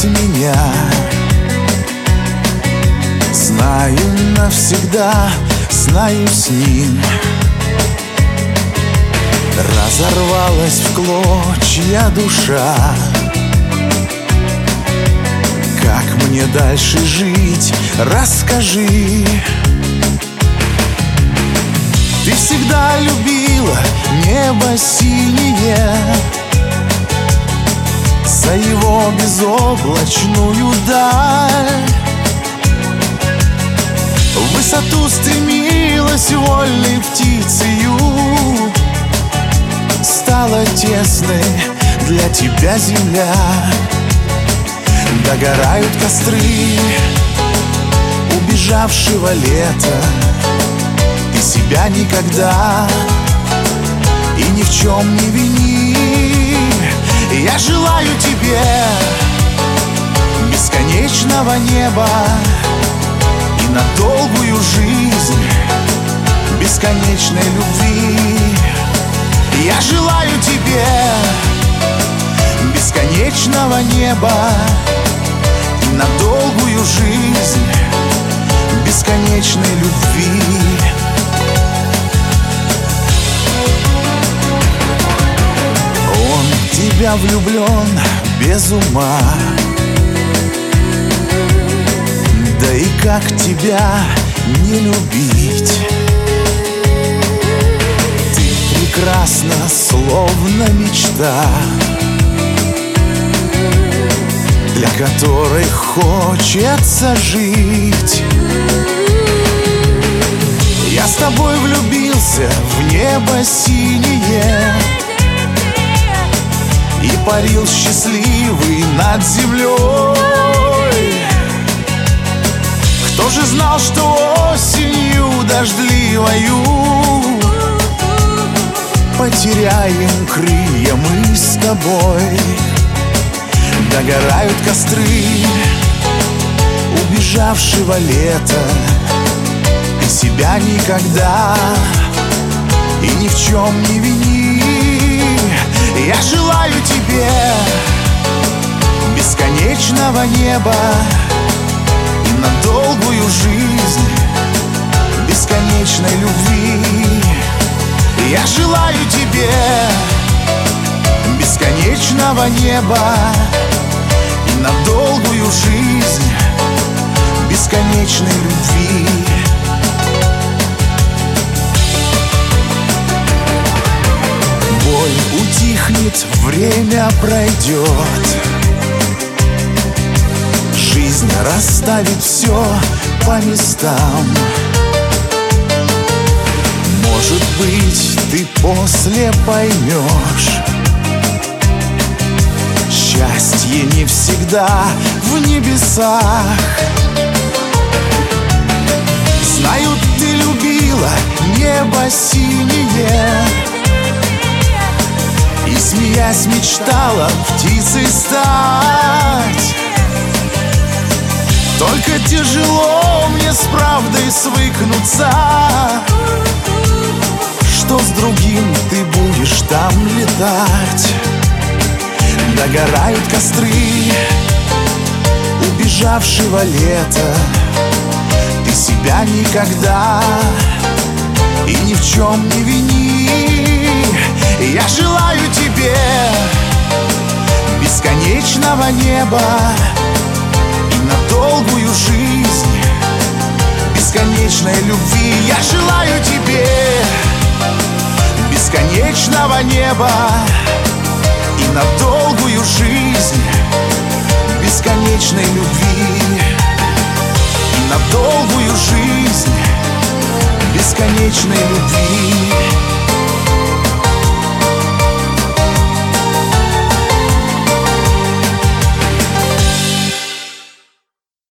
меня. Знаю навсегда, знаю с ним. Разорвалась в клочья душа. Как мне дальше жить, расскажи. Ты всегда любила небо синее, за его безоблачную даль. В высоту стремилась вольной птицею, стала тесной для тебя земля. Догорают костры убежавшего лета. Ты себя никогда и ни в чем не вини. Я желаю тебе бесконечного неба и на долгую жизнь бесконечной любви. Я желаю тебе бесконечного неба и на долгую жизнь бесконечной любви. Он в тебя влюблен без ума. Да и как тебя не любить? Ты прекрасна, словно мечта, для которой хочется жить. Я с тобой влюбился в небо синее и парил счастливый над землей. Кто же знал, что осенью дождливою потеряем крылья мы с тобой? Догорают костры убежавшего лета. Ты себя никогда и ни в чем не вини. Я желаю тебе бесконечного неба и на долгую жизнь бесконечной любви. Я желаю тебе бесконечного неба и на долгую жизнь бесконечной любви. Боль утихнет, время пройдет, жизнь расставит все по местам. Может быть, ты после поймешь, счастье не всегда в небесах. Знаю, ты любила небо синее и, смеясь, мечтала птицей стать. Только тяжело мне с правдой свыкнуться, что с другим ты будешь там летать. Догорают костры убежавшего лета. Ты себя никогда и ни в чем не вини. Я желаю тебе бесконечного неба и на долгую жизнь бесконечной любви. Я желаю тебе бесконечного неба и на долгую жизнь бесконечной любви. И на долгую жизнь бесконечной любви.